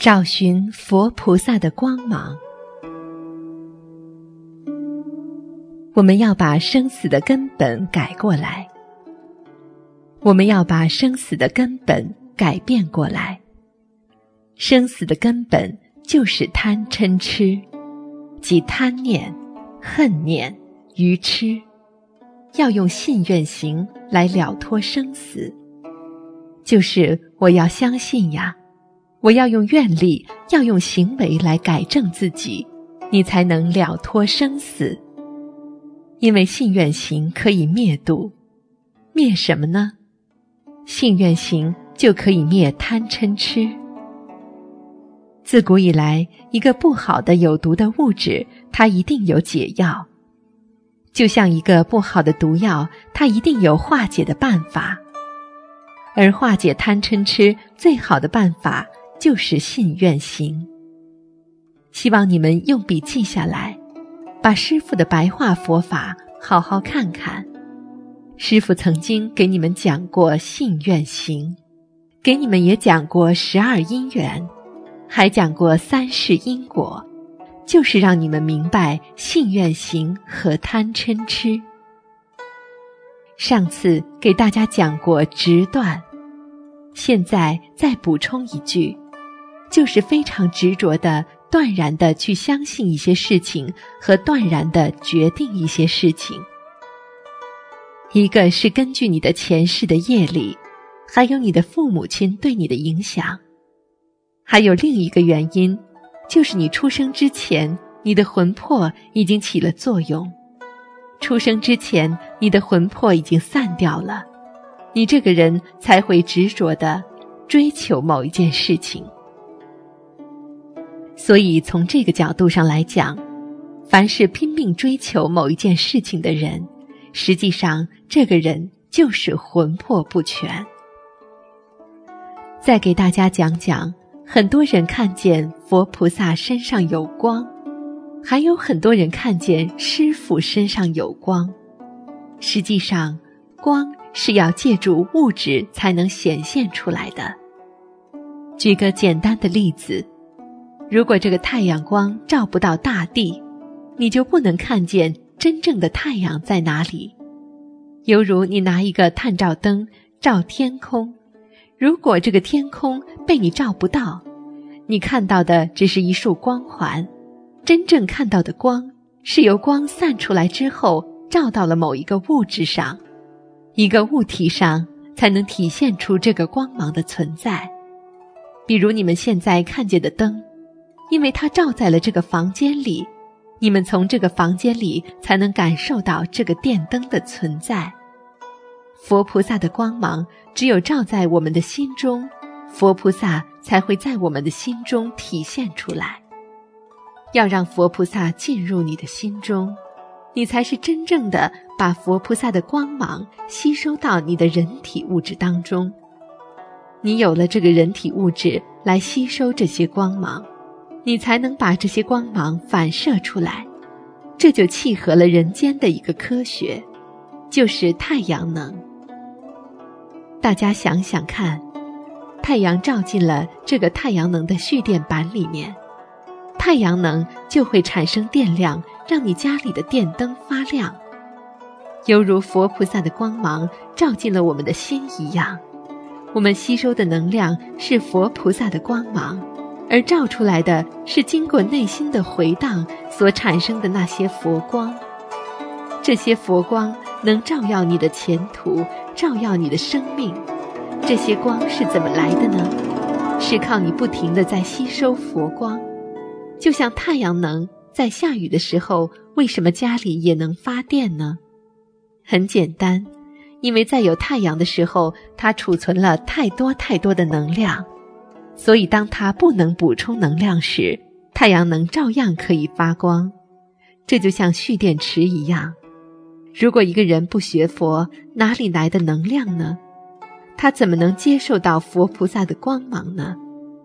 找寻佛菩萨的光芒。我们要把生死的根本改过来，我们要把生死的根本改变过来。生死的根本就是贪嗔痴，即贪念、恨念、愚痴。要用信愿行来了脱生死，就是我要相信呀，我要用愿力，要用行为来改正自己，你才能了脱生死。因为信愿行可以灭度，灭什么呢？信愿行就可以灭贪嗔痴。自古以来，一个不好的有毒的物质，它一定有解药。就像一个不好的毒药，它一定有化解的办法。而化解贪嗔痴最好的办法就是信愿行。希望你们用笔记下来，把师父的白话佛法好好看看。师父曾经给你们讲过信愿行，给你们也讲过12因缘，还讲过3世因果，就是让你们明白信愿行和贪嗔痴。上次给大家讲过执断，现在再补充一句，就是非常执着的、断然的去相信一些事情和断然的决定一些事情。一个是根据你的前世的业力，还有你的父母亲对你的影响。还有另一个原因，就是你出生之前，你的魂魄已经起了作用。出生之前，你的魂魄已经散掉了，你这个人才会执着地追求某一件事情。所以从这个角度上来讲，凡是拼命追求某一件事情的人，实际上这个人就是魂魄不全。再给大家讲讲，很多人看见佛菩萨身上有光，还有很多人看见师父身上有光。实际上，光是要借助物质才能显现出来的。举个简单的例子，如果这个太阳光照不到大地，你就不能看见真正的太阳在哪里。犹如你拿一个探照灯照天空，如果这个天空被你照不到，你看到的只是一束光环，真正看到的光是由光散出来之后照到了某一个物质上，一个物体上才能体现出这个光芒的存在。比如你们现在看见的灯，因为它照在了这个房间里，你们从这个房间里才能感受到这个电灯的存在。佛菩萨的光芒只有照在我们的心中，佛菩萨才会在我们的心中体现出来。要让佛菩萨进入你的心中，你才是真正的把佛菩萨的光芒吸收到你的人体物质当中。你有了这个人体物质来吸收这些光芒，你才能把这些光芒反射出来。这就契合了人间的一个科学，就是太阳能。大家想想看，太阳照进了这个太阳能的蓄电板里面，太阳能就会产生电量，让你家里的电灯发亮。犹如佛菩萨的光芒照进了我们的心一样，我们吸收的能量是佛菩萨的光芒，而照出来的是经过内心的回荡所产生的那些佛光。这些佛光能照耀你的前途，照耀你的生命。这些光是怎么来的呢？是靠你不停地在吸收佛光。就像太阳能在下雨的时候，为什么家里也能发电呢？很简单，因为在有太阳的时候，它储存了太多的能量，所以当它不能补充能量时，太阳能照样可以发光。这就像蓄电池一样，如果一个人不学佛，哪里来的能量呢？他怎么能接受到佛菩萨的光芒呢？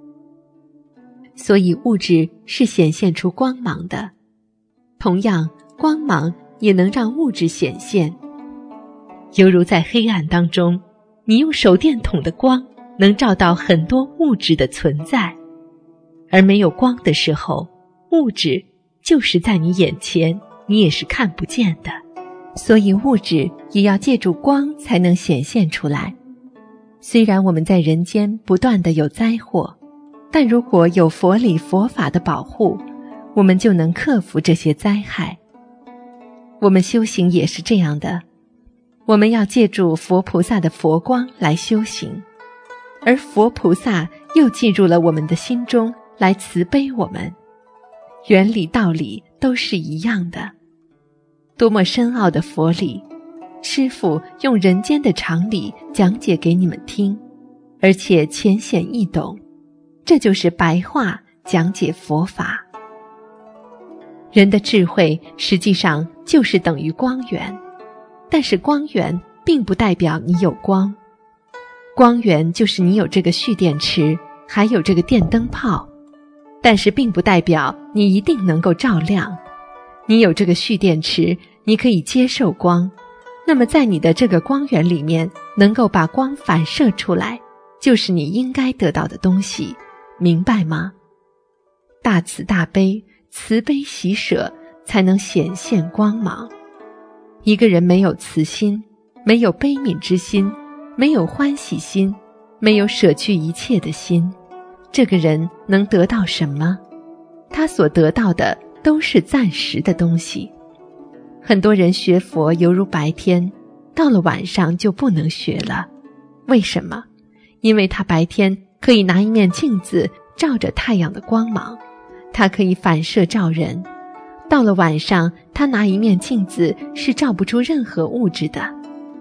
所以物质是显现出光芒的，同样光芒也能让物质显现。犹如在黑暗当中，你用手电筒的光能照到很多物质的存在。 而没有光的时候，物质就是在你眼前，你也是看不见的。所以物质也要借助光才能显现出来。虽然我们在人间不断地有灾祸，但如果有佛理佛法的保护，我们就能克服这些灾害。我们修行也是这样的，我们要借助佛菩萨的佛光来修行，而佛菩萨又进入了我们的心中来慈悲我们，原理道理都是一样的。多么深奥的佛理，师父用人间的常理讲解给你们听，而且浅显易懂，这就是白话讲解佛法。人的智慧实际上就是等于光源，但是光源并不代表你有光，光源就是你有这个蓄电池，还有这个电灯泡，但是并不代表你一定能够照亮。你有这个蓄电池，你可以接受光，那么在你的这个光源里面能够把光反射出来，就是你应该得到的东西，明白吗？大慈大悲，慈悲喜舍，才能显现光芒。一个人没有慈心，没有悲悯之心，没有欢喜心，没有舍去一切的心，这个人能得到什么？他所得到的都是暂时的东西。很多人学佛犹如白天，到了晚上就不能学了。为什么？因为他白天可以拿一面镜子照着太阳的光芒，它可以反射照人，到了晚上他拿一面镜子是照不出任何物质的。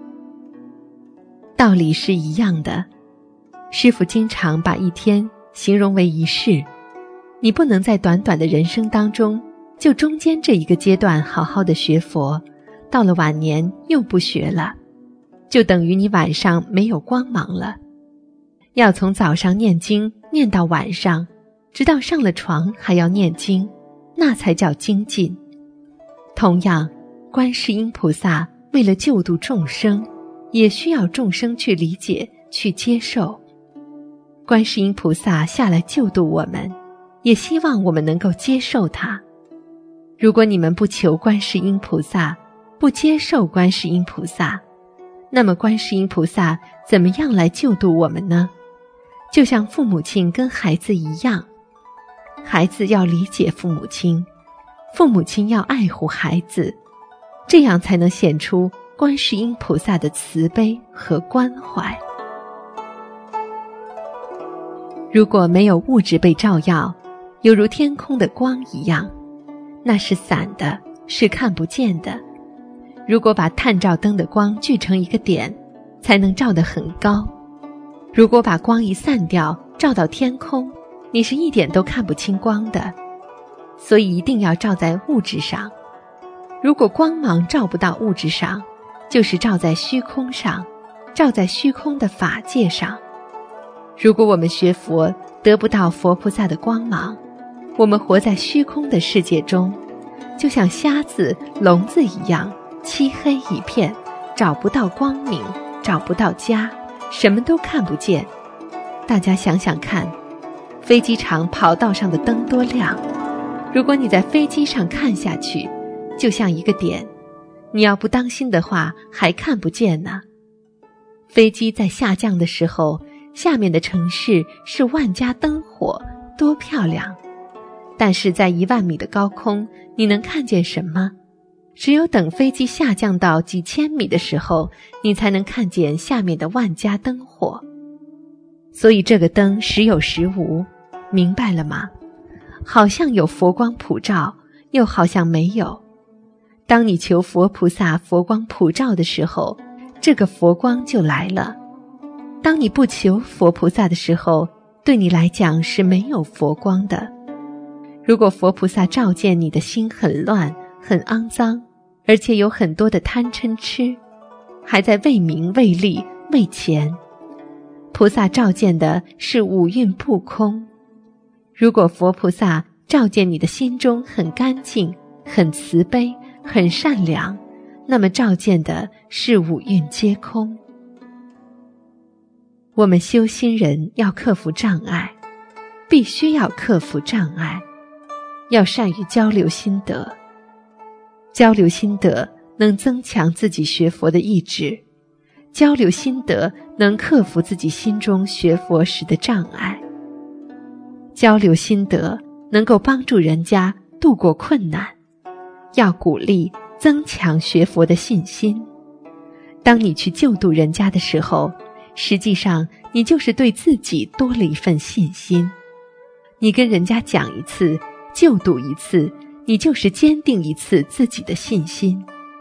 道理是一样的，师父经常把一天形容为一世，你不能在短短的人生当中就中间这一个阶段好好的学佛，到了晚年又不学了，就等于你晚上没有光芒了。要从早上念经念到晚上，直到上了床还要念经，那才叫精进。同样，观世音菩萨为了救度众生，也需要众生去理解去接受。观世音菩萨下来救度我们，也希望我们能够接受它。如果你们不求观世音菩萨，不接受观世音菩萨，那么观世音菩萨怎么样来救度我们呢？就像父母亲跟孩子一样，孩子要理解父母亲，父母亲要爱护孩子，这样才能显出观世音菩萨的慈悲和关怀。如果没有物质被照耀，犹如天空的光一样，那是散的，是看不见的。如果把探照灯的光聚成一个点，才能照得很高。如果把光一散掉，照到天空，你是一点都看不清光的。所以一定要照在物质上。如果光芒照不到物质上，就是照在虚空上，照在虚空的法界上。如果我们学佛得不到佛菩萨的光芒，我们活在虚空的世界中，就像瞎子、聋子一样，漆黑一片，找不到光明，找不到家，什么都看不见。大家想想看，飞机场跑道上的灯多亮，如果你在飞机上看下去，就像一个点，你要不当心的话，还看不见呢。飞机在下降的时候，下面的城市是万家灯火，多漂亮。但是在10000米的高空，你能看见什么？只有等飞机下降到几千米的时候，你才能看见下面的万家灯火。所以这个灯时有时无，明白了吗？好像有佛光普照，又好像没有。当你求佛菩萨佛光普照的时候，这个佛光就来了。当你不求佛菩萨的时候，对你来讲是没有佛光的。如果佛菩萨照见你的心很乱，很肮脏，而且有很多的贪嗔痴，还在为名为利为钱，菩萨照见的是五蕴不空。如果佛菩萨照见你的心中很干净，很慈悲，很善良，那么照见的是五蕴皆空。我们修心人要克服障碍， 必须要克服障碍，要善于交流心得。交流心得能增强自己学佛的意志，交流心得能克服自己心中学佛时的障碍。交流心得能够帮助人家度过困难，要鼓励增强学佛的信心。当你去救度人家的时候，实际上你就是对自己多了一份信心。你跟人家讲一次，救度一次，你就是坚定一次自己的信心。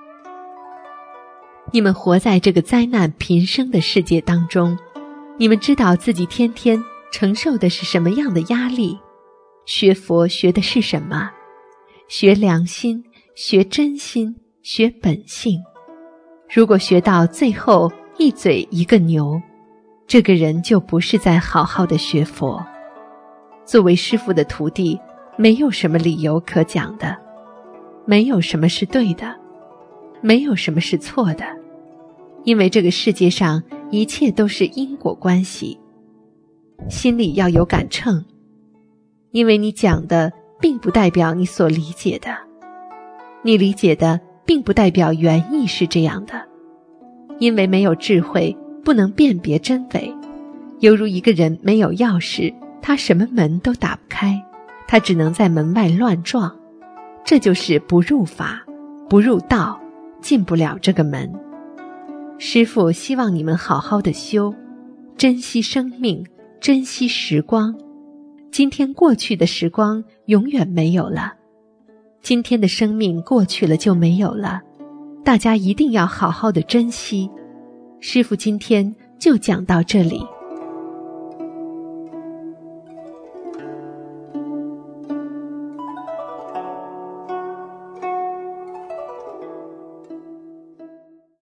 你们活在这个灾难频生的世界当中，你们知道自己天天承受的是什么样的压力。学佛学的是什么？学良心，学真心，学本性。如果学到最后一嘴一个牛，这个人就不是在好好的学佛。作为师父的徒弟，没有什么理由可讲的，没有什么是对的，没有什么是错的，因为这个世界上一切都是因果关系。心里要有杆秤，因为你讲的并不代表你所理解的，你理解的并不代表原意是这样的。因为没有智慧，不能辨别真伪，犹如一个人没有钥匙，他什么门都打不开，他只能在门外乱撞，这就是不入法，不入道，进不了这个门。师父希望你们好好的修，珍惜生命，珍惜时光。今天过去的时光永远没有了，今天的生命过去了就没有了，大家一定要好好的珍惜。师父今天就讲到这里。